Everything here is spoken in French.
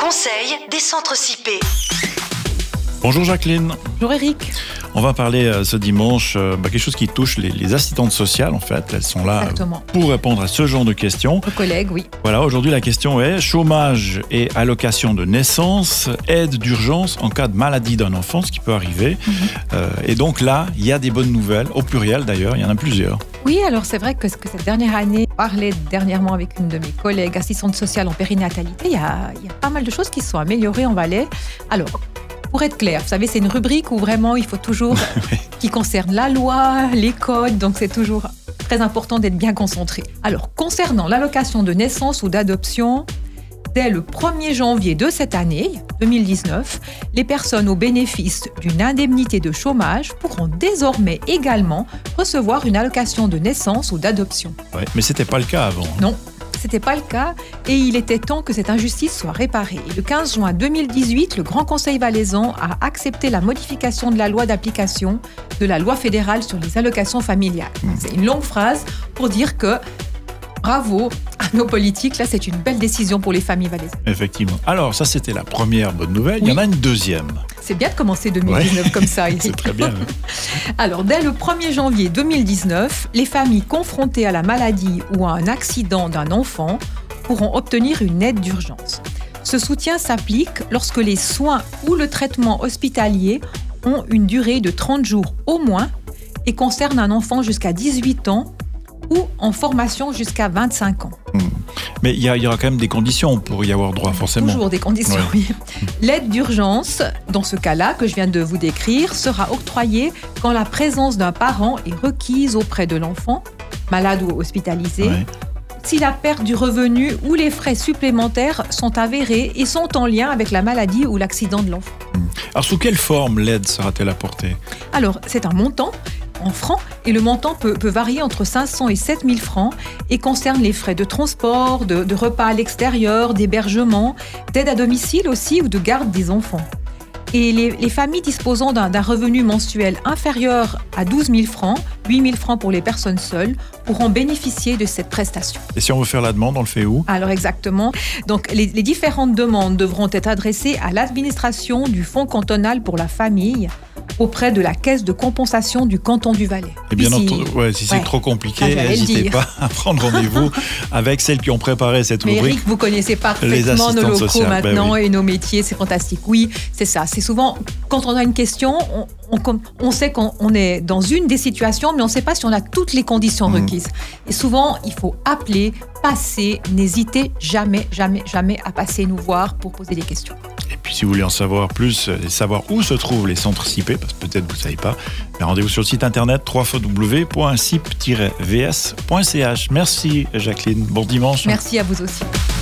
conseils des centres CIP. Bonjour Jacqueline. Bonjour Eric. On va parler ce dimanche quelque chose qui touche les assistantes sociales en fait. Elles sont là pour répondre à ce genre de questions. Vos collègues, oui. Voilà, aujourd'hui la question est chômage et allocation de naissance, aide d'urgence en cas de maladie d'un enfant, ce qui peut arriver. Et donc là, il y a des bonnes nouvelles, au pluriel d'ailleurs, il y en a plusieurs. Oui, alors c'est vrai que cette dernière année, je parlais dernièrement avec une de mes collègues assistantes sociales en périnatalité, il y a pas mal de choses qui se sont améliorées en Valais. Alors, pour être clair, vous savez, c'est une rubrique où vraiment il faut toujours, qui concerne la loi, les codes, donc c'est toujours très important d'être bien concentré. Alors, concernant l'allocation de naissance ou d'adoption, dès le 1er janvier de cette année, 2019, les personnes au bénéfice d'une indemnité de chômage pourront désormais également recevoir une allocation de naissance ou d'adoption. Ouais, mais ce n'était pas le cas avant. Non. C'était pas le cas et il était temps que cette injustice soit réparée. Et le 15 juin 2018, le Grand Conseil valaisan a accepté la modification de la loi d'application de la loi fédérale sur les allocations familiales. C'est une longue phrase pour dire que bravo à nos politiques, là c'est une belle décision pour les familles valaisannes. Effectivement. Alors ça c'était la première bonne nouvelle, il y en a une deuxième. C'est bien de commencer 2019 comme ça. C'est très bien. Alors, dès le 1er janvier 2019, les familles confrontées à la maladie ou à un accident d'un enfant pourront obtenir une aide d'urgence. Ce soutien s'applique lorsque les soins ou le traitement hospitalier ont une durée de 30 jours au moins et concernent un enfant jusqu'à 18 ans ou en formation jusqu'à 25 ans. Mais il y aura quand même des conditions pour y avoir droit, forcément. Toujours des conditions, oui. L'aide d'urgence, dans ce cas-là que je viens de vous décrire, sera octroyée quand la présence d'un parent est requise auprès de l'enfant, malade ou hospitalisé, si la perte du revenu ou les frais supplémentaires sont avérés et sont en lien avec la maladie ou l'accident de l'enfant. Alors, sous quelle forme l'aide sera-t-elle apportée ? Alors, c'est un montant en francs et le montant peut varier entre 500 et 7000 francs et concerne les frais de transport, de repas à l'extérieur, d'hébergement, d'aide à domicile aussi ou de garde des enfants. Et les familles disposant d'un revenu mensuel inférieur à 12 000 francs, 8 000 francs pour les personnes seules, pourront bénéficier de cette prestation. Et si on veut faire la demande, on le fait où ? Alors exactement. Donc les différentes demandes devront être adressées à l'administration du Fonds cantonal pour la famille, auprès de la caisse de compensation du canton du Valais. Et bien entendu, si c'est trop compliqué, n'hésitez pas à prendre rendez-vous avec celles qui ont préparé cette rubrique. Mais Eric, vous connaissez parfaitement nos locaux sociales, maintenant et nos métiers, c'est fantastique. Oui, c'est ça. C'est souvent, quand on a une question, on sait qu'on est dans une des situations, mais on ne sait pas si on a toutes les conditions requises. Et souvent, il faut appeler, passer, n'hésitez jamais, jamais, jamais à passer nous voir pour poser des questions. Et puis si vous voulez en savoir plus et savoir où se trouvent les centres CIP, parce que peut-être vous ne savez pas, rendez-vous sur le site internet www.cip-vs.ch. Merci Jacqueline, bon dimanche. Merci à vous aussi.